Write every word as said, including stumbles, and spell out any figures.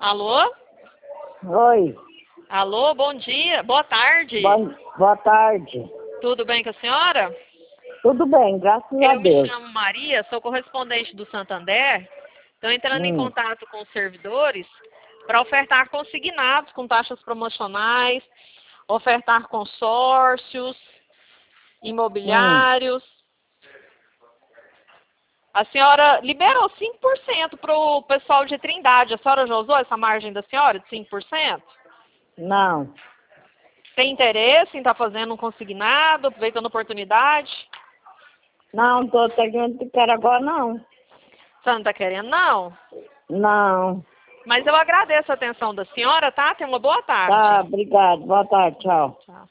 Alô? Oi. Alô, bom dia, boa tarde. Bom, boa tarde. Tudo bem com a senhora? Tudo bem, graças a Eu me Deus. chamo Maria, sou correspondente do Santander. Estou entrando em Hum, contato com os servidores para ofertar consignados com taxas promocionais, ofertar consórcios, hum. imobiliários. A senhora liberou cinco por cento para o pessoal de Trindade. A senhora já usou essa margem da senhora de cinco por cento? Não, Tem interesse em estar fazendo um consignado, aproveitando a oportunidade? não tô querendo ficar agora, não. Você não está querendo, não? Não. Mas eu agradeço a atenção da senhora, tá? Tenha uma boa Tá, tarde. obrigado. Boa tarde, tchau. Tchau.